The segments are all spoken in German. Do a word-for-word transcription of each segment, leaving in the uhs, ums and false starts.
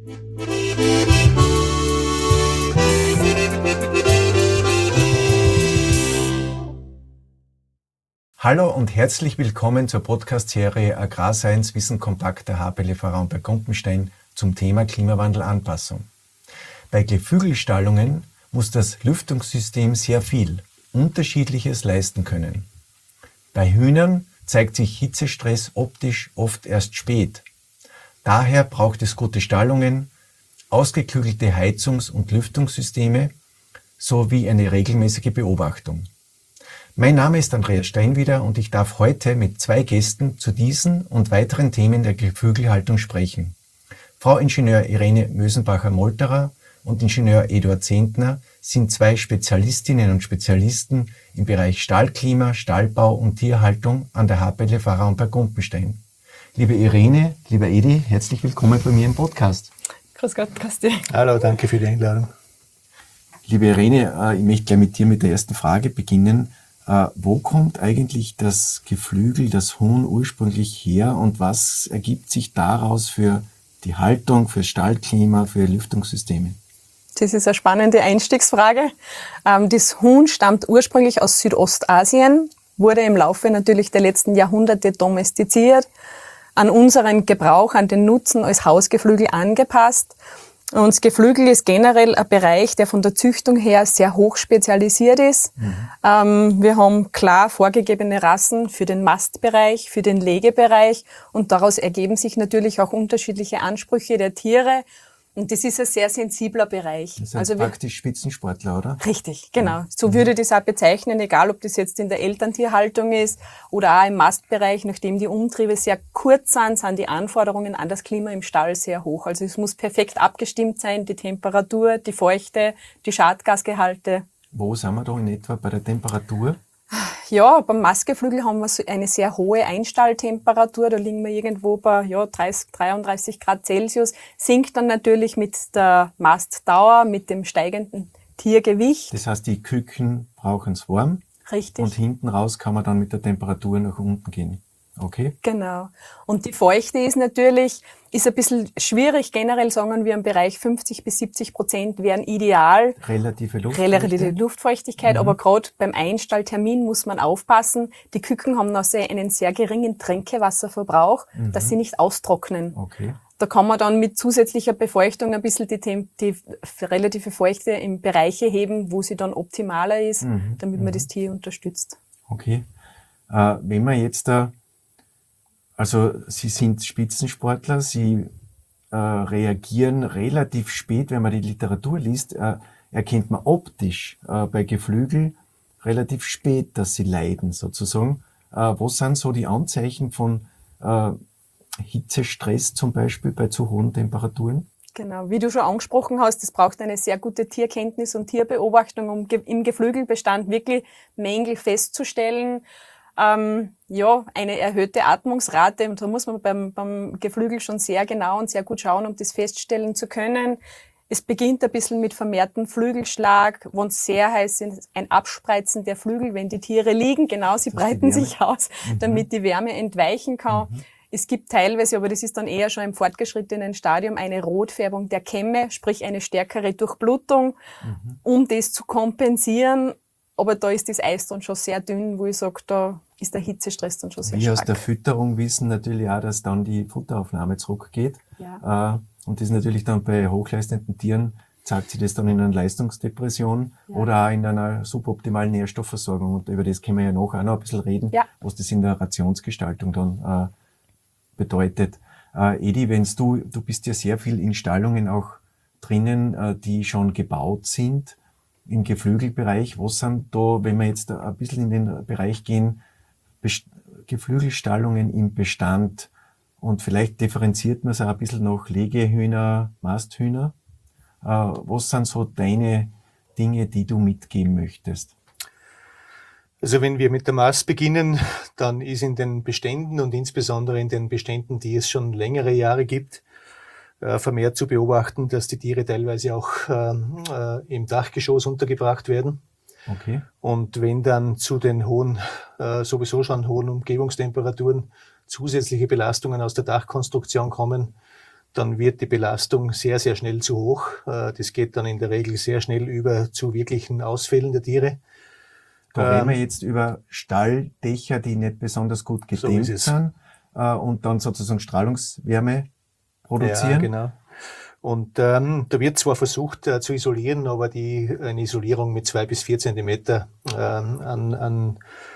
Hallo und herzlich willkommen zur Podcast-Serie Agrarscience Wissen kompakt der H P L V Raumberg Gumpenstein zum Thema Klimawandelanpassung. Bei Geflügelstallungen muss das Lüftungssystem sehr viel Unterschiedliches leisten können. Bei Hühnern zeigt sich Hitzestress optisch oft erst spät. Daher braucht es gute Stallungen, ausgeklügelte Heizungs- und Lüftungssysteme sowie eine regelmäßige Beobachtung. Mein Name ist Andreas Steinwieder und ich darf heute mit zwei Gästen zu diesen und weiteren Themen der Geflügelhaltung sprechen. Frau Ingenieur Irene Mösenbacher-Molterer und Ingenieur Eduard Zehntner sind zwei Spezialistinnen und Spezialisten im Bereich Stallklima, Stallbau und Tierhaltung an der H P L V Raumberg Gumpenstein. Liebe Irene, lieber Edi, herzlich willkommen bei mir im Podcast. Grüß Gott, Christi. Hallo, danke für die Einladung. Liebe Irene, ich möchte gleich mit dir mit der ersten Frage beginnen. Äh, wo kommt eigentlich das Geflügel, das Huhn ursprünglich her und was ergibt sich daraus für die Haltung, für Stallklima, für Lüftungssysteme? Das ist eine spannende Einstiegsfrage. Ähm, das Huhn stammt ursprünglich aus Südostasien, wurde im Laufe natürlich der letzten Jahrhunderte domestiziert, an unseren Gebrauch, an den Nutzen als Hausgeflügel angepasst. Und das Geflügel ist generell ein Bereich, der von der Züchtung her sehr hoch spezialisiert ist. Mhm. Ähm, wir haben klar vorgegebene Rassen für den Mastbereich, für den Legebereich und daraus ergeben sich natürlich auch unterschiedliche Ansprüche der Tiere. Und das ist ein sehr sensibler Bereich. Das heißt also praktisch Spitzensportler, oder? Richtig, genau. So würde ich das auch bezeichnen, egal ob das jetzt in der Elterntierhaltung ist oder auch im Mastbereich. Nachdem die Umtriebe sehr kurz sind, sind die Anforderungen an das Klima im Stall sehr hoch. Also es muss perfekt abgestimmt sein, die Temperatur, die Feuchte, die Schadgasgehalte. Wo sind wir da in etwa bei der Temperatur? Ja, beim Mastgeflügel haben wir so eine sehr hohe Einstalltemperatur. Da liegen wir irgendwo bei ja, dreißig, dreiunddreißig Grad Celsius. Sinkt dann natürlich mit der Mastdauer, mit dem steigenden Tiergewicht. Das heißt, die Küken brauchen es warm. Richtig. Und hinten raus kann man dann mit der Temperatur nach unten gehen. Okay. Genau. Und die Feuchte ist natürlich, ist ein bisschen schwierig. Generell sagen wir im Bereich fünfzig bis siebzig Prozent wären ideal. Relative Luftfeuchtigkeit. Relative Luftfeuchtigkeit. Mhm. Aber gerade beim Einstalltermin muss man aufpassen. Die Küken haben noch sehr, einen sehr geringen Trinkwasserverbrauch, mhm. dass sie nicht austrocknen. Okay. Da kann man dann mit zusätzlicher Befeuchtung ein bisschen die, die relative Feuchte in Bereiche heben, wo sie dann optimaler ist, mhm. damit man mhm. das Tier unterstützt. Okay. Äh, wenn man jetzt da Also Sie sind Spitzensportler, Sie äh, reagieren relativ spät, wenn man die Literatur liest, äh, erkennt man optisch äh, bei Geflügel relativ spät, dass sie leiden sozusagen. Äh, was sind so die Anzeichen von äh, Hitzestress zum Beispiel bei zu hohen Temperaturen? Genau, wie du schon angesprochen hast, es braucht eine sehr gute Tierkenntnis und Tierbeobachtung, um ge- im Geflügelbestand wirklich Mängel festzustellen. Ähm, ja, eine erhöhte Atmungsrate, und da muss man beim, beim Geflügel schon sehr genau und sehr gut schauen, um das feststellen zu können. Es beginnt ein bisschen mit vermehrtem Flügelschlag, wenn es sehr heiß ist, ein Abspreizen der Flügel, wenn die Tiere liegen, genau, sie das breiten sich aus, mhm. damit die Wärme entweichen kann. Mhm. Es gibt teilweise, aber das ist dann eher schon im fortgeschrittenen Stadium, eine Rotfärbung der Kämme, sprich eine stärkere Durchblutung, mhm. um das zu kompensieren. Aber da ist das Eis dann schon sehr dünn, wo ich sage, da ist der Hitzestress dann schon sehr Wir stark. aus der Fütterung wissen natürlich auch, dass dann die Futteraufnahme zurückgeht. Ja. Äh, und das ist natürlich dann bei hochleistenden Tieren, zeigt sich das dann in einer Leistungsdepression ja. oder auch in einer suboptimalen Nährstoffversorgung. Und über das können wir ja nachher auch noch ein bisschen reden, ja. was das in der Rationsgestaltung dann äh, bedeutet. Äh, Edi, wenn's du, du bist ja sehr viel in Stallungen auch drinnen, äh, die schon gebaut sind. Im Geflügelbereich, was sind da, wenn wir jetzt ein bisschen in den Bereich gehen, Best- Geflügelstallungen im Bestand und vielleicht differenziert man es auch ein bisschen nach Legehühner, Masthühner. Äh, was sind so deine Dinge, die du mitgeben möchtest? Also wenn wir mit der Mast beginnen, dann ist in den Beständen und insbesondere in den Beständen, die es schon längere Jahre gibt, vermehrt zu beobachten, dass die Tiere teilweise auch äh, im Dachgeschoss untergebracht werden. Okay. Und wenn dann zu den hohen, äh, sowieso schon hohen Umgebungstemperaturen zusätzliche Belastungen aus der Dachkonstruktion kommen, dann wird die Belastung sehr, sehr schnell zu hoch. Das geht dann in der Regel sehr schnell über zu wirklichen Ausfällen der Tiere. Da ähm, reden wir jetzt über Stalldächer, die nicht besonders gut gedämmt so sind äh, und dann sozusagen Strahlungswärme produzieren. Ja, genau. Und ähm, da wird zwar versucht äh, zu isolieren, aber die eine Isolierung mit zwei bis vier Zentimeter ähm, an, an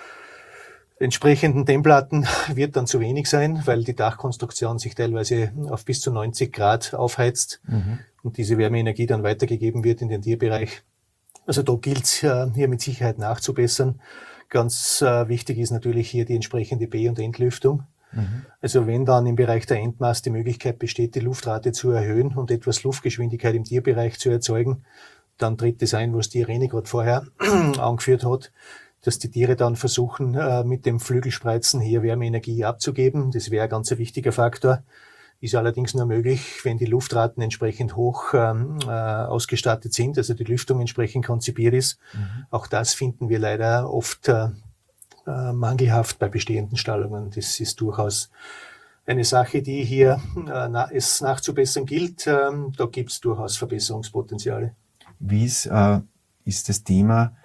entsprechenden Dämmplatten wird dann zu wenig sein, weil die Dachkonstruktion sich teilweise auf bis zu neunzig Grad aufheizt mhm. und diese Wärmeenergie dann weitergegeben wird in den Tierbereich. Also da gilt es äh, hier mit Sicherheit nachzubessern. Ganz äh, wichtig ist natürlich hier die entsprechende Be- und Entlüftung. Mhm. Also wenn dann im Bereich der Endmast die Möglichkeit besteht, die Luftrate zu erhöhen und etwas Luftgeschwindigkeit im Tierbereich zu erzeugen, dann tritt das ein, was die Irene gerade vorher angeführt hat, dass die Tiere dann versuchen, äh, mit dem Flügelspreizen hier Wärmeenergie abzugeben. Das wäre ein ganz wichtiger Faktor. Ist allerdings nur möglich, wenn die Luftraten entsprechend hoch ähm, äh, ausgestattet sind, also die Lüftung entsprechend konzipiert ist. Mhm. Auch das finden wir leider oft äh, äh, mangelhaft bei bestehenden Stallungen. Das ist durchaus eine Sache, die hier äh, na, es nachzubessern gilt. Ähm, da gibt es durchaus Verbesserungspotenziale. Wie ist, äh, ist das Thema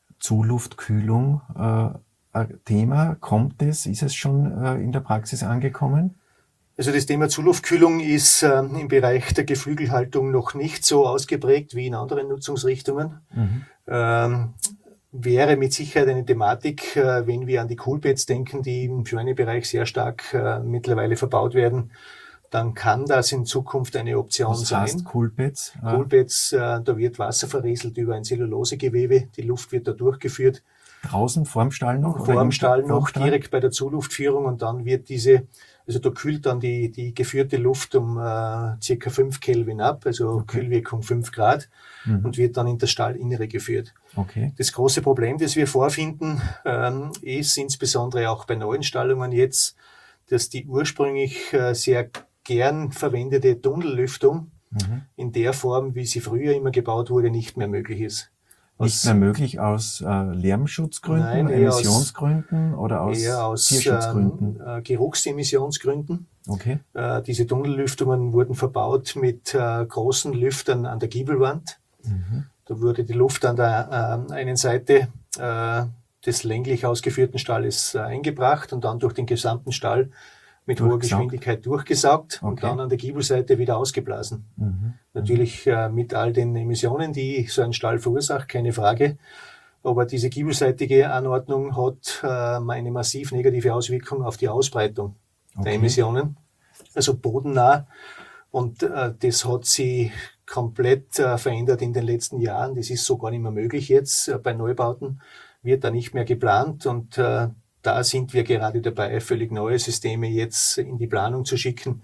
Zuluftkühlung äh, ein Thema? Kommt es? Ist es schon äh, in der Praxis angekommen? Also das Thema Zuluftkühlung ist äh, im Bereich der Geflügelhaltung noch nicht so ausgeprägt wie in anderen Nutzungsrichtungen. Mhm. Ähm, wäre mit Sicherheit eine Thematik, äh, wenn wir an die Coolbeds denken, die im Schweinebereich sehr stark äh, mittlerweile verbaut werden. Dann kann das in Zukunft eine Option Was sein. heißt Coolbeds? Coolbeds, äh, da wird Wasser verrieselt über ein Zellulosegewebe. Die Luft wird da durchgeführt. Draußen vorm Stall noch? Vorm Stall noch, direkt bei der Zuluftführung, und dann wird diese, also da kühlt dann die, die geführte Luft um äh, circa fünf Kelvin ab, also okay. Kühlwirkung fünf Grad, mhm. und wird dann in das Stallinnere geführt. Okay. Das große Problem, das wir vorfinden, ähm, ist insbesondere auch bei neuen Stallungen jetzt, dass die ursprünglich äh, sehr gern verwendete Tunnellüftung mhm. in der Form, wie sie früher immer gebaut wurde, nicht mehr möglich ist. Nicht mehr möglich aus äh, Lärmschutzgründen, Nein, Emissionsgründen aus, oder aus, eher aus Tierschutzgründen? Äh, Geruchsemissionsgründen. Okay. Äh, diese Tunnellüftungen wurden verbaut mit äh, großen Lüftern an der Giebelwand. Mhm. Da wurde die Luft an der äh, einen Seite äh, des länglich ausgeführten Stalles äh, eingebracht und dann durch den gesamten Stall mit hoher Geschwindigkeit durchgesaugt okay. und dann an der Giebelseite wieder ausgeblasen. Mhm. Natürlich äh, mit all den Emissionen, die so ein Stall verursacht, keine Frage. Aber diese giebelseitige Anordnung hat äh, eine massiv negative Auswirkung auf die Ausbreitung okay. der Emissionen, also bodennah. Und äh, das hat sich komplett äh, verändert in den letzten Jahren. Das ist so gar nicht mehr möglich jetzt. Äh, bei Neubauten wird da nicht mehr geplant, und äh, da sind wir gerade dabei, völlig neue Systeme jetzt in die Planung zu schicken.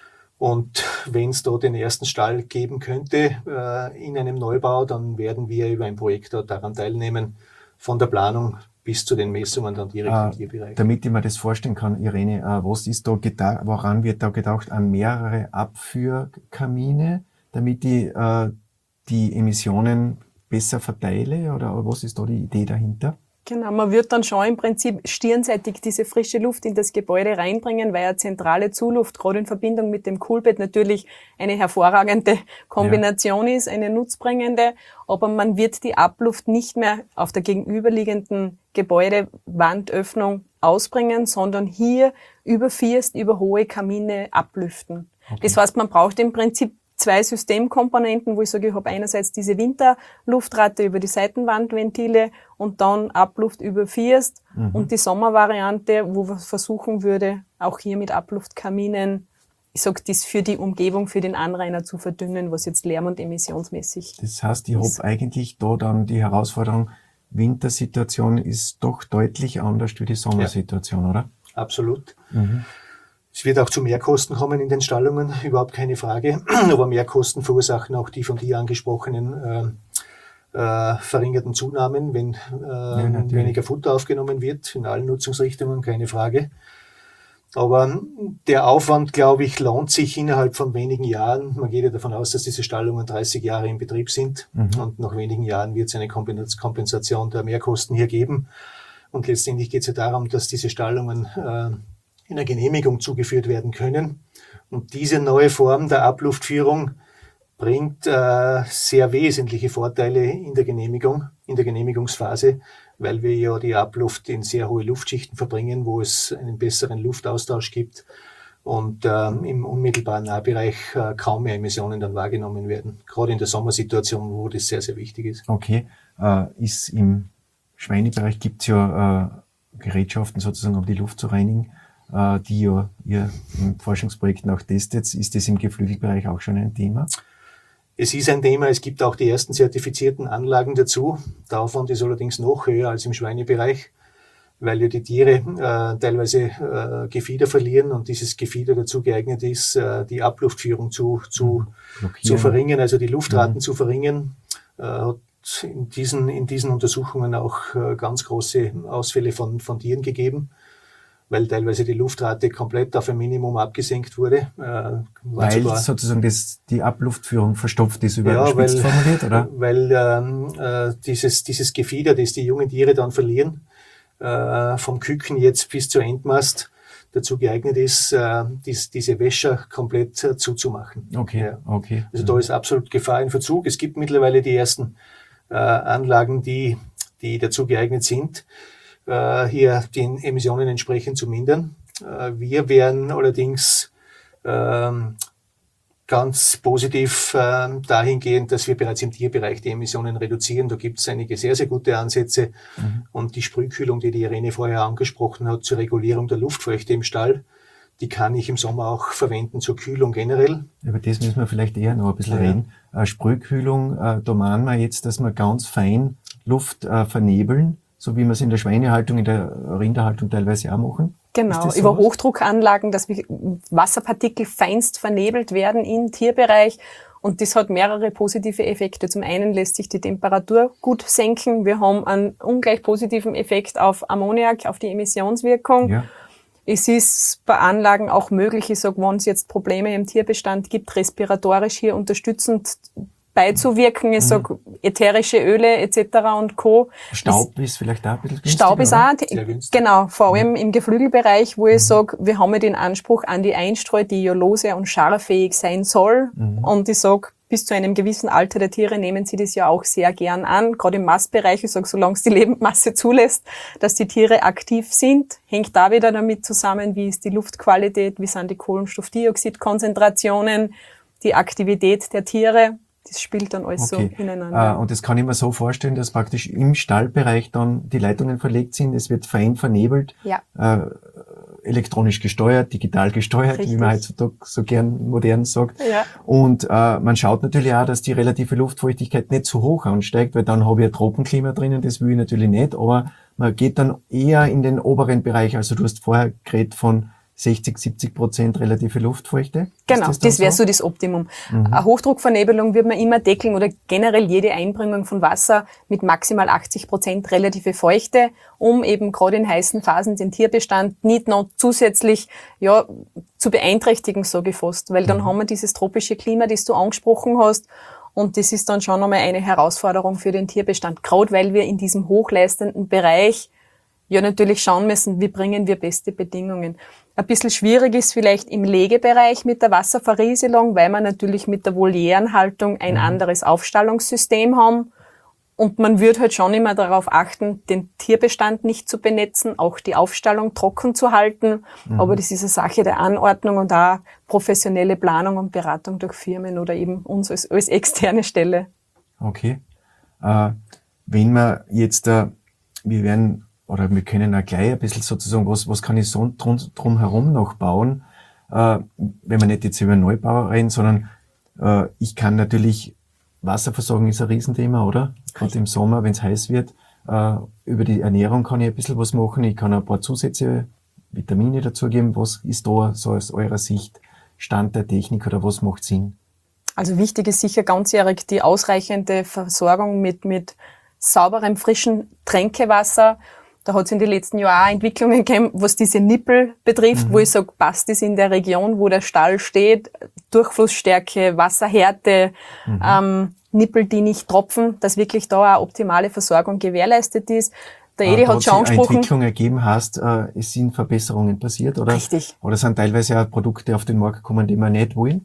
Und wenn es da den ersten Stall geben könnte äh, in einem Neubau, dann werden wir über ein Projekt dort daran teilnehmen, von der Planung bis zu den Messungen dann direkt äh, im Tierbereich. Damit ich mir das vorstellen kann, Irene, äh, was ist da gedacht, woran wird da gedacht? An mehrere Abführkamine, damit ich äh, die Emissionen besser verteile, oder was ist da die Idee dahinter? Genau, man wird dann schon im Prinzip stirnseitig diese frische Luft in das Gebäude reinbringen, weil eine zentrale Zuluft gerade in Verbindung mit dem Coolbed natürlich eine hervorragende Kombination ja. ist, eine nutzbringende. Aber man wird die Abluft nicht mehr auf der gegenüberliegenden Gebäudewandöffnung ausbringen, sondern hier über First, über hohe Kamine ablüften. Okay. Das heißt, man braucht im Prinzip zwei Systemkomponenten, wo ich sage, ich habe einerseits diese Winterluftrate über die Seitenwandventile und dann Abluft über First mhm. und die Sommervariante, wo man versuchen würde, auch hier mit Abluftkaminen, ich sage, das für die Umgebung, für den Anrainer zu verdünnen, was jetzt lärm- und emissionsmäßig ist. Das heißt, ich habe eigentlich da dann die Herausforderung, Wintersituation ist doch deutlich anders wie die Sommersituation, ja. oder? Absolut. Mhm. Es wird auch zu Mehrkosten kommen in den Stallungen, überhaupt keine Frage. Aber Mehrkosten verursachen auch die von dir angesprochenen äh, äh, verringerten Zunahmen, wenn äh, ja, weniger Futter aufgenommen wird, in allen Nutzungsrichtungen, keine Frage. Aber der Aufwand, glaube ich, lohnt sich innerhalb von wenigen Jahren. Man geht ja davon aus, dass diese Stallungen dreißig Jahre in Betrieb sind. Mhm. Und nach wenigen Jahren wird es eine Kompensation der Mehrkosten hier geben. Und letztendlich geht es ja darum, dass diese Stallungen äh, in einer Genehmigung zugeführt werden können. Und diese neue Form der Abluftführung bringt äh, sehr wesentliche Vorteile in der Genehmigung, in der Genehmigungsphase, weil wir ja die Abluft in sehr hohe Luftschichten verbringen, wo es einen besseren Luftaustausch gibt und ähm, im unmittelbaren Nahbereich äh, kaum mehr Emissionen dann wahrgenommen werden. Gerade in der Sommersituation, wo das sehr, sehr wichtig ist. Okay, äh, ist im Schweinebereich gibt's ja äh, Gerätschaften sozusagen, um die Luft zu reinigen, äh, die ja ihr in Forschungsprojekten auch testet. Ist das im Geflügelbereich auch schon ein Thema? Es ist ein Thema, es gibt auch die ersten zertifizierten Anlagen dazu. Der Aufwand ist allerdings noch höher als im Schweinebereich, weil ja die Tiere äh, teilweise äh, Gefieder verlieren und dieses Gefieder dazu geeignet ist, äh, die Abluftführung zu, zu, zu verringern, also die Luftraten mhm. zu verringern. Äh, hat in diesen, in diesen Untersuchungen auch äh, ganz große Ausfälle von, von Tieren gegeben, weil teilweise die Luftrate komplett auf ein Minimum abgesenkt wurde. Äh, weil sozusagen das, die Abluftführung verstopft ist, überspitzt ja, formuliert, oder? Weil ähm, äh, dieses, dieses Gefieder, das die jungen Tiere dann verlieren, äh, vom Küken jetzt bis zur Endmast, dazu geeignet ist, äh, dies, diese Wäscher komplett äh, zuzumachen. Okay, ja. okay. Also da ist absolut Gefahr in Verzug. Es gibt mittlerweile die ersten äh, Anlagen, die, die dazu geeignet sind, hier die Emissionen entsprechend zu mindern. Wir wären allerdings ähm, ganz positiv äh, dahingehend, dass wir bereits im Tierbereich die Emissionen reduzieren. Da gibt es einige sehr, sehr gute Ansätze. Mhm. Und die Sprühkühlung, die die Irene vorher angesprochen hat, zur Regulierung der Luftfeuchte im Stall, die kann ich im Sommer auch verwenden zur Kühlung generell. Über das müssen wir vielleicht eher noch ein bisschen ja. reden. Äh, Sprühkühlung, äh, da meinen wir jetzt, dass wir ganz fein Luft äh, vernebeln, so wie wir es in der Schweinehaltung, in der Rinderhaltung teilweise auch machen. Genau, über sowas? Hochdruckanlagen, dass Wasserpartikel feinst vernebelt werden im Tierbereich. Und das hat mehrere positive Effekte. Zum einen lässt sich die Temperatur gut senken. Wir haben einen ungleich positiven Effekt auf Ammoniak, auf die Emissionswirkung. Ja. Es ist bei Anlagen auch möglich, ich sage, wenn es jetzt Probleme im Tierbestand gibt, respiratorisch hier unterstützend beizuwirken. Ich sag, ätherische Öle et cetera und Co. Staub ist, ist vielleicht auch ein bisschen günstiger, Staub ist auch, genau, vor allem ja. im Geflügelbereich, wo ich mhm. sage, wir haben ja den Anspruch an die Einstreu, die ja lose und scharfähig sein soll. Mhm. Und ich sag, bis zu einem gewissen Alter der Tiere nehmen sie das ja auch sehr gern an. Gerade im Mastbereich, ich sage, solange es die Lebendmasse zulässt, dass die Tiere aktiv sind, hängt da wieder damit zusammen, wie ist die Luftqualität, wie sind die Kohlenstoffdioxidkonzentrationen, die Aktivität der Tiere. Das spielt dann alles okay. so ineinander. Uh, und das kann ich mir so vorstellen, dass praktisch im Stallbereich dann die Leitungen verlegt sind, es wird fein vernebelt, ja. uh, elektronisch gesteuert, digital gesteuert, Richtig. Wie man heutzutage so gern modern sagt. Ja. Und uh, man schaut natürlich auch, dass die relative Luftfeuchtigkeit nicht zu hoch ansteigt, weil dann habe ich ein Tropenklima drinnen, das will ich natürlich nicht, aber man geht dann eher in den oberen Bereich, also du hast vorher geredet von sechzig, siebzig Prozent relative Luftfeuchte. Genau, das, das wäre so? so das Optimum. Mhm. Eine Hochdruckvernebelung wird man immer deckeln oder generell jede Einbringung von Wasser mit maximal achtzig Prozent relative Feuchte, um eben gerade in heißen Phasen den Tierbestand nicht noch zusätzlich ja zu beeinträchtigen, sage ich fast. Weil dann mhm. haben wir dieses tropische Klima, das du angesprochen hast. Und das ist dann schon einmal eine Herausforderung für den Tierbestand. Gerade weil wir in diesem hochleistenden Bereich ja natürlich schauen müssen, wie bringen wir beste Bedingungen. Ein bisschen schwierig ist vielleicht im Legebereich mit der Wasserverrieselung, weil wir natürlich mit der Volierenhaltung ein mhm. anderes Aufstallungssystem haben. Und man würde halt schon immer darauf achten, den Tierbestand nicht zu benetzen, auch die Aufstallung trocken zu halten. Mhm. Aber das ist eine Sache der Anordnung und auch professionelle Planung und Beratung durch Firmen oder eben uns als, als externe Stelle. Okay. Äh, wenn wir jetzt, äh, wir werden oder wir können auch gleich ein bisschen sozusagen, was, was kann ich so drum, drum herum noch bauen, äh, wenn wir nicht jetzt über Neubau reden, sondern äh, ich kann natürlich, Wasserversorgung ist ein Riesenthema, oder? Gerade im Sommer, wenn es heiß wird, äh, über die Ernährung kann ich ein bisschen was machen, ich kann ein paar Zusätze, Vitamine dazugeben. Was ist da so aus eurer Sicht Stand der Technik oder was macht Sinn? Also wichtig ist sicher ganzjährig die ausreichende Versorgung mit, mit sauberem, frischen Tränkewasser. Da hat es in den letzten Jahren auch Entwicklungen gegeben, was diese Nippel betrifft, mhm. wo ich sage, passt das in der Region, wo der Stall steht, Durchflussstärke, Wasserhärte, mhm. ähm, Nippel, die nicht tropfen, dass wirklich da eine optimale Versorgung gewährleistet ist. Der Edi hat schon angesprochen. Eine Entwicklung ergeben hast, äh, es sind Verbesserungen passiert, oder? Richtig. Oder sind teilweise auch Produkte auf den Markt gekommen, die wir nicht wollen?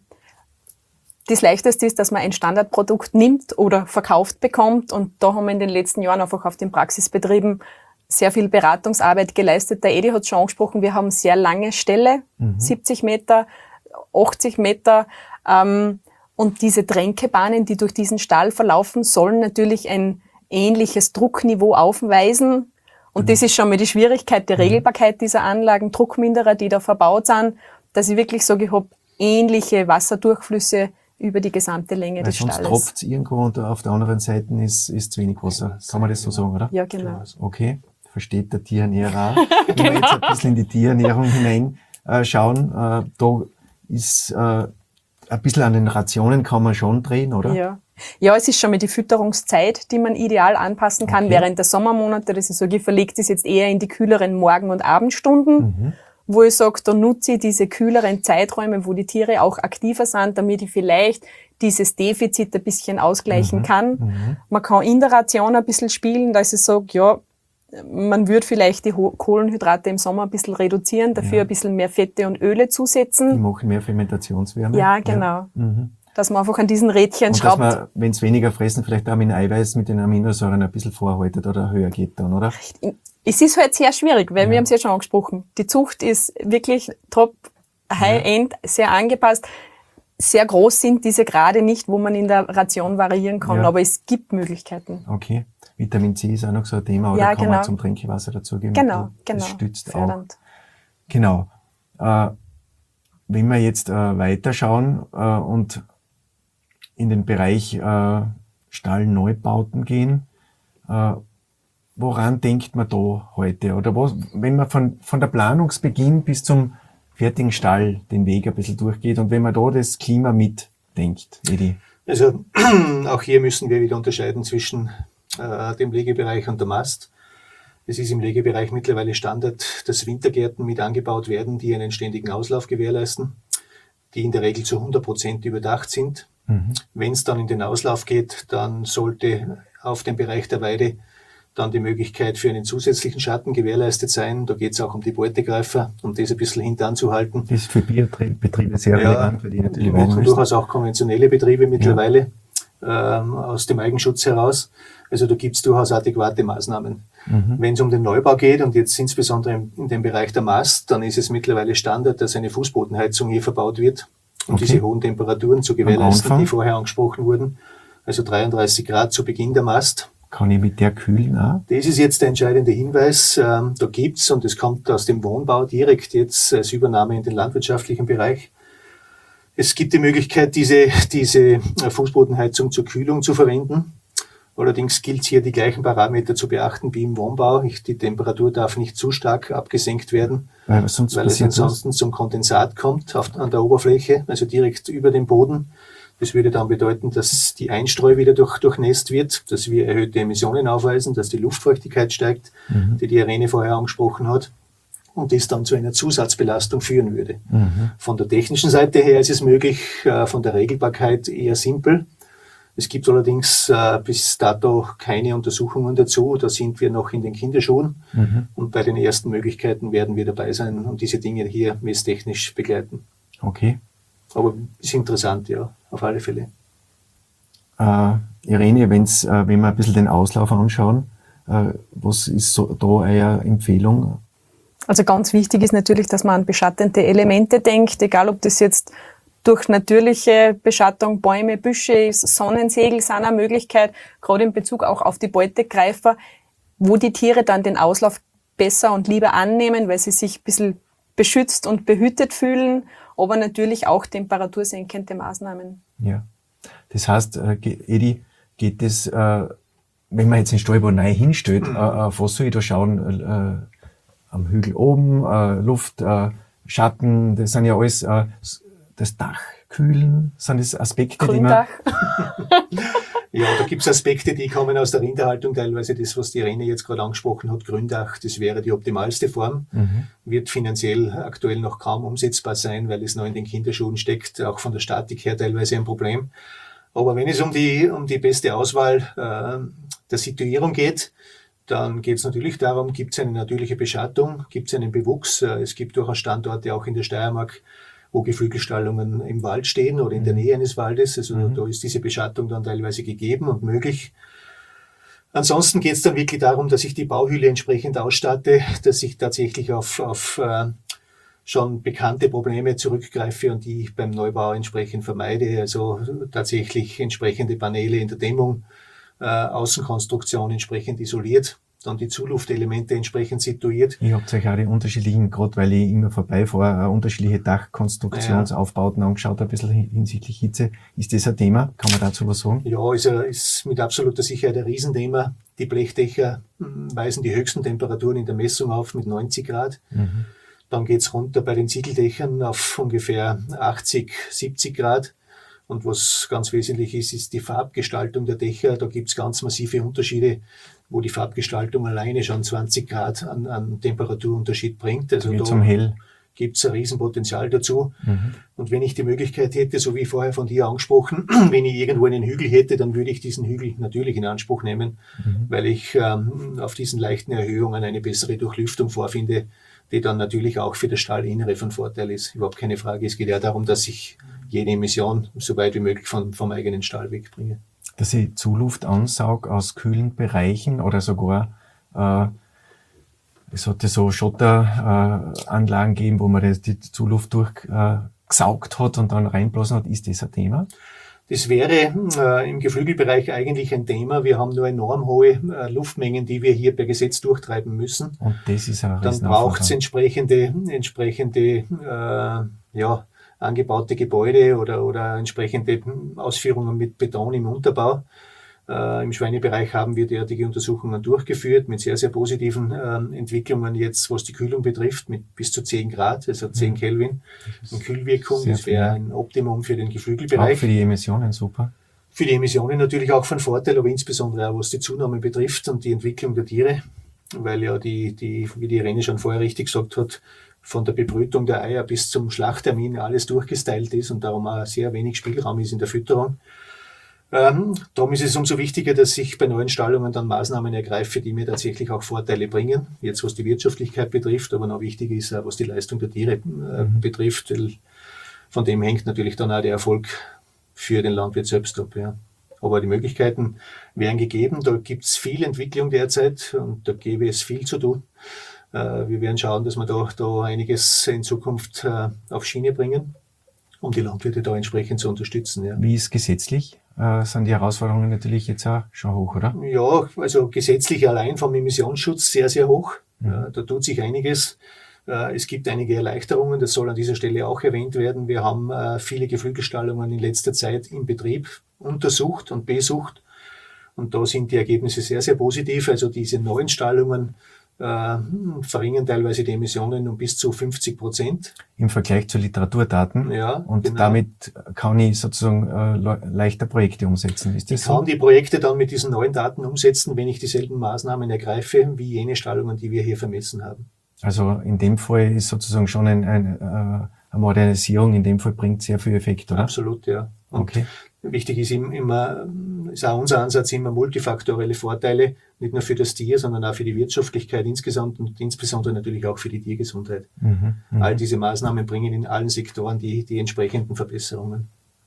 Das Leichteste ist, dass man ein Standardprodukt nimmt oder verkauft bekommt. Und da haben wir in den letzten Jahren einfach auf den Praxisbetrieben sehr viel Beratungsarbeit geleistet. Der Edi hat schon angesprochen, wir haben sehr lange Ställe, mhm. siebzig Meter, achtzig Meter. Ähm, und diese Tränkebahnen, die durch diesen Stall verlaufen, sollen natürlich ein ähnliches Druckniveau aufweisen. Und mhm. das ist schon mal die Schwierigkeit, die Regelbarkeit dieser Anlagen, Druckminderer, die da verbaut sind, dass ich wirklich sage, ich habe ähnliche Wasserdurchflüsse über die gesamte Länge Weil des sonst Stalles. Sonst tropft es irgendwo und auf der anderen Seite ist, ist zu wenig Wasser. Kann man das so sagen, oder? Ja, genau. Okay, versteht der Tierernährer auch. Wenn wir jetzt ein bisschen in die Tierernährung hineinschauen, äh, da ist äh, ein bisschen an den Rationen kann man schon drehen, oder? Ja. Ja, es ist schon mal die Fütterungszeit, die man ideal anpassen kann. Okay. Während der Sommermonate, das ist so, ich verlege das jetzt eher in die kühleren Morgen- und Abendstunden, mhm. wo ich sage, da nutze ich diese kühleren Zeiträume, wo die Tiere auch aktiver sind, damit ich vielleicht dieses Defizit ein bisschen ausgleichen mhm. kann. Mhm. Man kann in der Ration ein bisschen spielen, dass ich sage, ja, man würde vielleicht die Kohlenhydrate im Sommer ein bisschen reduzieren, dafür ja. ein bisschen mehr Fette und Öle zusetzen. Die machen mehr Fermentationswärme. Ja, genau. Ja. Mhm. Dass man einfach an diesen Rädchen und schraubt. Dass man, wenn es weniger fressen, vielleicht auch mit Eiweiß, mit den Aminosäuren ein bisschen vorhaltet oder höher geht dann, oder? Es ist halt sehr schwierig, weil ja. wir haben es ja schon angesprochen. Die Zucht ist wirklich top, High-End, ja. sehr angepasst. Sehr groß sind diese Grade nicht, wo man in der Ration variieren kann, ja. aber es gibt Möglichkeiten. Okay. Vitamin C ist auch noch so ein Thema, oder ja, kann genau. man zum Trinkwasser dazugeben? Genau, genau. Das stützt Fördernd. auch. Genau. Äh, wenn wir jetzt äh, weiterschauen äh, und in den Bereich äh, Stallneubauten gehen, äh, woran denkt man da heute? Oder was, wenn man von, von der Planungsbeginn bis zum fertigen Stall den Weg ein bisschen durchgeht und wenn man da das Klima mitdenkt, Edi? Also auch hier müssen wir wieder unterscheiden zwischen äh, dem Legebereich und der Mast. Es ist im Legebereich mittlerweile Standard, dass Wintergärten mit angebaut werden, die einen ständigen Auslauf gewährleisten, die in der Regel zu hundert Prozent überdacht sind. Mhm. Wenn es dann in den Auslauf geht, dann sollte auf dem Bereich der Weide dann die Möglichkeit für einen zusätzlichen Schatten gewährleistet sein. Da geht es auch um die Beutegreifer, um das ein bisschen hintanzuhalten. Das ist für Biobetriebe sehr ja, relevant, für die natürlich machen durchaus auch konventionelle Betriebe mittlerweile ja. ähm, aus dem Eigenschutz heraus. Also da gibt es durchaus adäquate Maßnahmen. Mhm. Wenn es um den Neubau geht und jetzt insbesondere in, in dem Bereich der Mast, dann ist es mittlerweile Standard, dass eine Fußbodenheizung hier verbaut wird, um okay. diese hohen Temperaturen zu gewährleisten, die vorher angesprochen wurden. Also dreiunddreißig Grad zu Beginn der Mast. Kann ich mit der kühlen auch? Das ist jetzt der entscheidende Hinweis. Ähm, da gibt's, und das kommt aus dem Wohnbau direkt jetzt als Übernahme in den landwirtschaftlichen Bereich. Es gibt die Möglichkeit, diese, diese Fußbodenheizung zur Kühlung zu verwenden. Allerdings gilt es hier, die gleichen Parameter zu beachten wie im Wohnbau. Ich, die Temperatur darf nicht zu stark abgesenkt werden, weil, sonst weil es ansonsten was? zum Kondensat kommt auf, an der Oberfläche, also direkt über dem Boden. Das würde dann bedeuten, dass die Einstreu wieder durch, durchnässt wird, dass wir erhöhte Emissionen aufweisen, dass die Luftfeuchtigkeit steigt, mhm. die die Irene vorher angesprochen hat, und das dann zu einer Zusatzbelastung führen würde. Mhm. Von der technischen Seite her ist es möglich, äh, von der Regelbarkeit eher simpel. Es gibt allerdings äh, bis dato keine Untersuchungen dazu, da sind wir noch in den Kinderschuhen mhm. und bei den ersten Möglichkeiten werden wir dabei sein und diese Dinge hier messtechnisch begleiten. Okay. Aber ist interessant, ja, auf alle Fälle. Äh, Irene, wenn's, äh, wenn wir ein bisschen den Auslauf anschauen, äh, was ist so da eure Empfehlung? Also ganz wichtig ist natürlich, dass man an beschattende Elemente denkt, egal ob das jetzt durch natürliche Beschattung, Bäume, Büsche ist, Sonnensegel sind eine Möglichkeit, gerade in Bezug auch auf die Beutegreifer, wo die Tiere dann den Auslauf besser und lieber annehmen, weil sie sich ein bisschen beschützt und behütet fühlen, aber natürlich auch temperatursenkende Maßnahmen. Ja, das heißt, äh, Edi, geht das, äh, wenn man jetzt den Stallbau neu hinstellt, mhm. äh, auf was soll ich da schauen? Äh, am Hügel oben, äh, Luft, äh, Schatten, das sind ja alles, äh, das Dach kühlen, sind das Aspekte, Gründach. die man... Ja, da gibt's Aspekte, die kommen aus der Rinderhaltung, teilweise das, was die Irene jetzt gerade angesprochen hat, Gründach, das wäre die optimalste Form, mhm. wird finanziell aktuell noch kaum umsetzbar sein, weil es noch in den Kinderschuhen steckt, auch von der Statik her teilweise ein Problem. Aber wenn es um die, um die beste Auswahl äh, der Situierung geht, Dann geht es natürlich darum, gibt es eine natürliche Beschattung, gibt es einen Bewuchs. Es gibt durchaus Standorte auch in der Steiermark, wo Geflügelstallungen im Wald stehen oder in der Nähe eines Waldes. Also mhm. da ist diese Beschattung dann teilweise gegeben und möglich. Ansonsten geht es dann wirklich darum, dass ich die Bauhülle entsprechend ausstatte, dass ich tatsächlich auf, auf äh, schon bekannte Probleme zurückgreife und die ich beim Neubau entsprechend vermeide. Also tatsächlich entsprechende Paneele in der Dämmung, äh, Außenkonstruktion entsprechend isoliert, dann die Zuluftelemente entsprechend situiert. Ihr habt euch auch die unterschiedlichen, gerade weil ich immer vorbeifahre, unterschiedliche Dachkonstruktionsaufbauten ja. angeschaut, ein bisschen hinsichtlich Hitze. Ist das ein Thema? Kann man dazu was sagen? Ja, ist, ist mit absoluter Sicherheit ein Riesenthema. Die Blechdächer weisen die höchsten Temperaturen in der Messung auf mit neunzig Grad. Mhm. Dann geht's runter bei den Ziegeldächern auf ungefähr achtzig, siebzig Grad. Und was ganz wesentlich ist, ist die Farbgestaltung der Dächer. Da gibt's ganz massive Unterschiede, wo die Farbgestaltung alleine schon zwanzig Grad an, an Temperaturunterschied bringt. Also da zum Hell. Gibt's ein Riesenpotenzial dazu. Mhm. Und wenn ich die Möglichkeit hätte, so wie vorher von dir angesprochen, wenn ich irgendwo einen Hügel hätte, dann würde ich diesen Hügel natürlich in Anspruch nehmen, mhm. weil ich ähm, auf diesen leichten Erhöhungen eine bessere Durchlüftung vorfinde, die dann natürlich auch für das Stallinnere von Vorteil ist. Überhaupt keine Frage. Es geht ja darum, dass ich jede Emission so weit wie möglich vom, vom eigenen Stall wegbringe. Dass ich Zuluft ansauge aus kühlen Bereichen oder sogar, äh, es hatte so Schotteranlagen äh, gegeben, wo man das, die Zuluft durchgesaugt äh, hat und dann reinblasen hat. Ist das ein Thema? Das wäre äh, im Geflügelbereich eigentlich ein Thema. Wir haben nur enorm hohe äh, Luftmengen, die wir hier per Gesetz durchtreiben müssen. Und das ist auch Dann braucht es entsprechende, entsprechende äh, ja, angebaute Gebäude oder, oder entsprechende Ausführungen mit Beton im Unterbau. Äh, Im Schweinebereich haben wir derartige Untersuchungen durchgeführt mit sehr, sehr positiven äh, Entwicklungen jetzt, was die Kühlung betrifft, mit bis zu zehn Grad, also zehn Kelvin in Kühlwirkung. Das wäre ein Optimum für den Geflügelbereich. Auch für die Emissionen super. Für die Emissionen natürlich auch von Vorteil, aber insbesondere auch was die Zunahme betrifft und die Entwicklung der Tiere, weil ja die, die, wie die Irene schon vorher richtig gesagt hat, von der Bebrütung der Eier bis zum Schlachttermin alles durchgestylt ist und darum auch sehr wenig Spielraum ist in der Fütterung. Ähm, darum ist es umso wichtiger, dass ich bei neuen Stallungen dann Maßnahmen ergreife, die mir tatsächlich auch Vorteile bringen. Jetzt was die Wirtschaftlichkeit betrifft, aber noch wichtiger ist auch, was die Leistung der Tiere äh, mhm. betrifft. Von dem hängt natürlich dann auch der Erfolg für den Landwirt selbst ab. Ja. Aber die Möglichkeiten wären gegeben. Da gibt es viel Entwicklung derzeit und da gäbe es viel zu tun. Äh, wir werden schauen, dass wir da, da einiges in Zukunft äh, auf Schiene bringen, um die Landwirte da entsprechend zu unterstützen. Ja. Wie ist gesetzlich? Äh, sind die Herausforderungen natürlich jetzt auch schon hoch, oder? Ja, also gesetzlich allein vom Emissionsschutz sehr, sehr hoch. Ja. Äh, da tut sich einiges. Äh, es gibt einige Erleichterungen, das soll an dieser Stelle auch erwähnt werden. Wir haben äh, viele Geflügelstallungen in letzter Zeit im Betrieb untersucht und besucht. Und da sind die Ergebnisse sehr, sehr positiv. Also diese neuen Stallungen äh, verringern teilweise die Emissionen um bis zu fünfzig Prozent. Im Vergleich zu Literaturdaten. Ja, und genau. Damit kann ich sozusagen äh, le- leichter Projekte umsetzen. Ist das ich so? kann die Projekte dann mit diesen neuen Daten umsetzen, wenn ich dieselben Maßnahmen ergreife, wie jene Stallungen, die wir hier vermessen haben. Also in dem Fall ist sozusagen schon ein, ein, äh, eine Modernisierung, in dem Fall bringt sehr viel Effekt, oder? Absolut, ja. Und okay. Wichtig ist immer, ist auch unser Ansatz, immer multifaktorielle Vorteile, nicht nur für das Tier, sondern auch für die Wirtschaftlichkeit insgesamt und insbesondere natürlich auch für die Tiergesundheit. Mhm, mh. All diese Maßnahmen bringen in allen Sektoren die, die entsprechenden Verbesserungen.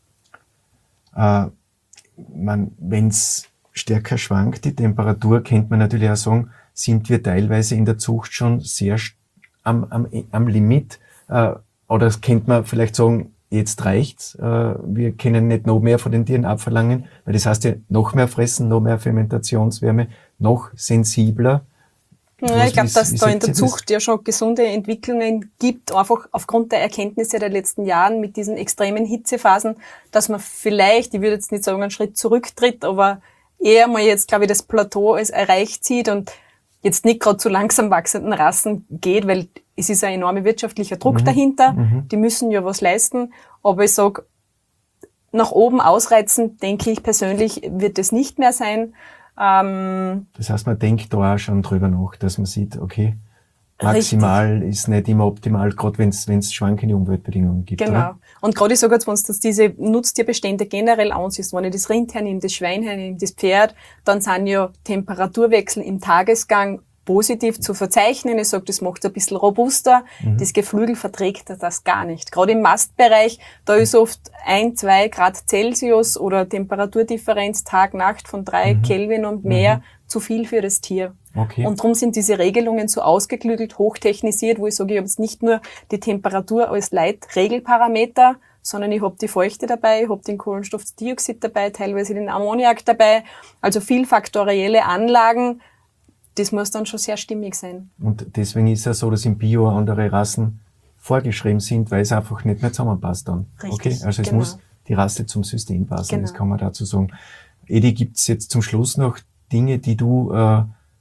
Äh, wenn es stärker schwankt, die Temperatur, könnte man natürlich auch sagen, sind wir teilweise in der Zucht schon sehr am, am, am Limit. Äh, oder könnte man vielleicht sagen, jetzt reicht's, äh, wir können nicht noch mehr von den Tieren abverlangen, weil das heißt ja noch mehr fressen, noch mehr Fermentationswärme, noch sensibler. Ja, ich glaube, dass da in der Zucht ja schon gesunde Entwicklungen gibt, einfach aufgrund der Erkenntnisse der letzten Jahren mit diesen extremen Hitzephasen, dass man vielleicht, ich würde jetzt nicht sagen, einen Schritt zurücktritt, aber eher mal jetzt, glaube ich, das Plateau als erreicht sieht und jetzt nicht gerade zu langsam wachsenden Rassen geht, weil es ist ein enormer wirtschaftlicher Druck mhm. dahinter. Mhm. Die müssen ja was leisten. Aber ich sage, nach oben ausreizen, denke ich persönlich, wird es nicht mehr sein. Ähm, das heißt, man denkt da auch schon drüber nach, dass man sieht, okay, maximal Richtig. Ist nicht immer optimal, gerade wenn es schwankende Umweltbedingungen gibt. Genau. Oder? Und gerade ich sage jetzt, wenn du diese Nutztierbestände generell ansiehst, wenn ich das Rind hernehme, das Schwein hernehme, das Pferd, dann sind ja Temperaturwechsel im Tagesgang positiv zu verzeichnen. Ich sage, das macht es ein bisschen robuster. Mhm. Das Geflügel verträgt das gar nicht. Gerade im Mastbereich, da ist oft ein, zwei Grad Celsius oder Temperaturdifferenz Tag-Nacht von drei mhm. Kelvin und mehr mhm. zu viel für das Tier. Okay. Und darum sind diese Regelungen so ausgeklügelt, hochtechnisiert, wo ich sage, ich habe jetzt nicht nur die Temperatur als Leitregelparameter, sondern ich habe die Feuchte dabei, ich habe den Kohlenstoffdioxid dabei, teilweise den Ammoniak dabei. Also vielfaktorielle Anlagen. Das muss dann schon sehr stimmig sein. Und deswegen ist es so, dass im Bio andere Rassen vorgeschrieben sind, weil es einfach nicht mehr zusammenpasst dann. Richtig, okay? Also es genau. muss die Rasse zum System passen, genau. Das kann man dazu sagen. Edi, gibt es jetzt zum Schluss noch Dinge, die du äh,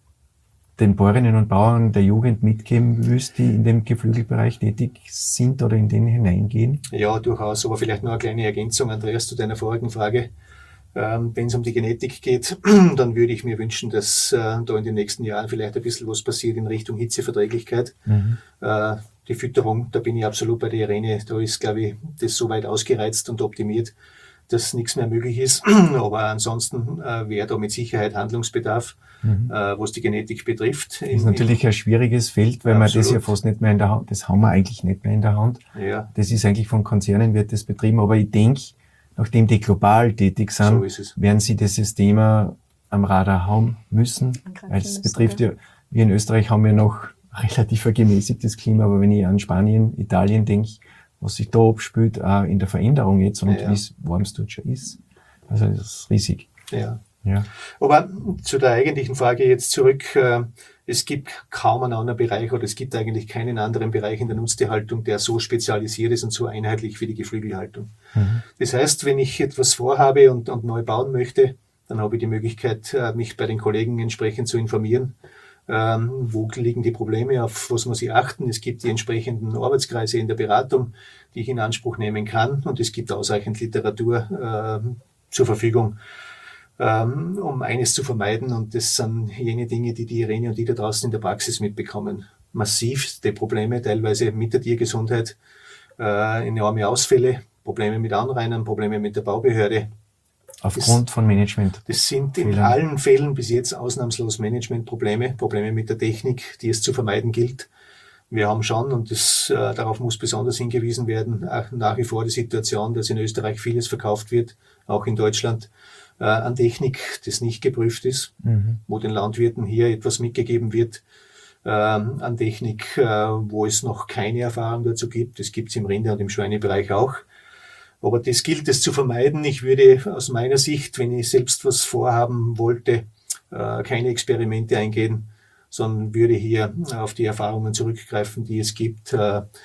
den Bäuerinnen und Bauern der Jugend mitgeben willst, die in dem Geflügelbereich tätig sind oder in den hineingehen? Ja, durchaus, aber vielleicht noch eine kleine Ergänzung, Andreas, zu deiner vorigen Frage. Ähm, wenn es um die Genetik geht, dann würde ich mir wünschen, dass äh, da in den nächsten Jahren vielleicht ein bisschen was passiert in Richtung Hitzeverträglichkeit. Mhm. Äh, die Fütterung, da bin ich absolut bei der Irene. Da ist, glaube ich, das so weit ausgereizt und optimiert, dass nichts mehr möglich ist. Aber ansonsten äh, wäre da mit Sicherheit Handlungsbedarf, mhm. äh, was die Genetik betrifft. Das ist natürlich ein schwieriges Feld, weil man das ja fast nicht mehr in der Hand, das haben wir eigentlich nicht mehr in der Hand. Ja. Das ist eigentlich von Konzernen wird das betrieben, aber ich denke, nachdem die global tätig sind, so werden sie dieses Thema am Radar haben müssen. Weil es betrifft ja, wir in Österreich haben ja noch relativ ein gemäßigtes Klima, aber wenn ich an Spanien, Italien denke, was sich da abspielt, auch in der Veränderung jetzt und ja. wie es warm es dort schon ist. Also das ist riesig. Ja. Ja. Aber zu der eigentlichen Frage jetzt zurück. Es gibt kaum einen anderen Bereich oder es gibt eigentlich keinen anderen Bereich in der Nutztierhaltung, der so spezialisiert ist und so einheitlich wie die Geflügelhaltung. Mhm. Das heißt, wenn ich etwas vorhabe und, und neu bauen möchte, dann habe ich die Möglichkeit, mich bei den Kollegen entsprechend zu informieren. Ähm, wo liegen die Probleme, auf was muss ich achten? Es gibt die entsprechenden Arbeitskreise in der Beratung, die ich in Anspruch nehmen kann und es gibt ausreichend Literatur äh, zur Verfügung, ähm, um eines zu vermeiden und das sind jene Dinge, die die Irene und die da draußen in der Praxis mitbekommen. Massivste Probleme, teilweise mit der Tiergesundheit, äh, enorme Ausfälle, Probleme mit Anrainern, Probleme mit der Baubehörde. Aufgrund das, von Management. Das sind in Fehlern. allen Fällen bis jetzt ausnahmslos Managementprobleme, Probleme mit der Technik, die es zu vermeiden gilt. Wir haben schon, und das, äh, darauf muss besonders hingewiesen werden, auch nach wie vor die Situation, dass in Österreich vieles verkauft wird, auch in Deutschland, äh, an Technik, das nicht geprüft ist, mhm. wo den Landwirten hier etwas mitgegeben wird, äh, an Technik, äh, wo es noch keine Erfahrung dazu gibt. Das gibt es im Rinder- und im Schweinebereich auch. Aber das gilt es zu vermeiden. Ich würde aus meiner Sicht, wenn ich selbst was vorhaben wollte, keine Experimente eingehen, sondern würde hier auf die Erfahrungen zurückgreifen, die es gibt.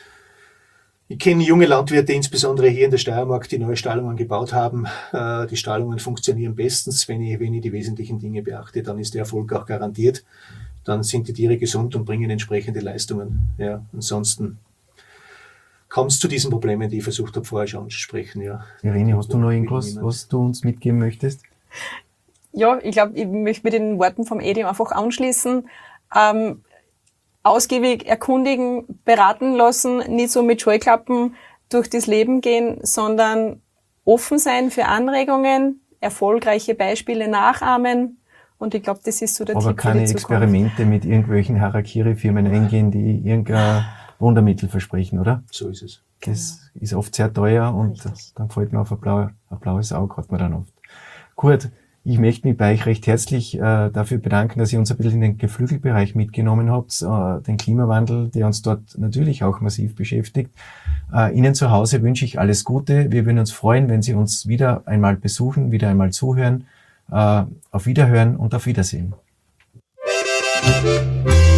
Ich kenne junge Landwirte, insbesondere hier in der Steiermark, die neue Stallungen gebaut haben. Die Stallungen funktionieren bestens. Wenn ich, wenn ich die wesentlichen Dinge beachte, dann ist der Erfolg auch garantiert. Dann sind die Tiere gesund und bringen entsprechende Leistungen. Ja, ansonsten kommt es zu diesen Problemen, die ich versucht habe, vorher schon anzusprechen. Ja. Irene, hast du noch irgendwas, was du uns mitgeben möchtest? Ja, ich glaube, ich möchte mit den Worten vom Edi einfach anschließen. Ähm, ausgiebig erkundigen, beraten lassen, nicht so mit Scheuklappen durch das Leben gehen, sondern offen sein für Anregungen, erfolgreiche Beispiele nachahmen. Und ich glaube, das ist so der Aber Tipp für die keine Zukunft. Experimente mit irgendwelchen Harakiri-Firmen eingehen, die irgendein Wundermittel versprechen, oder? So ist es. Das genau. ist oft sehr teuer und Richtig. Dann fällt mir auf ein, blau, ein blaues Auge, hat man dann oft. Gut, ich möchte mich bei euch recht herzlich äh, dafür bedanken, dass ihr uns ein bisschen in den Geflügelbereich mitgenommen habt, äh, den Klimawandel, der uns dort natürlich auch massiv beschäftigt. Äh, Ihnen zu Hause wünsche ich alles Gute. Wir würden uns freuen, wenn Sie uns wieder einmal besuchen, wieder einmal zuhören. Äh, auf Wiederhören und auf Wiedersehen.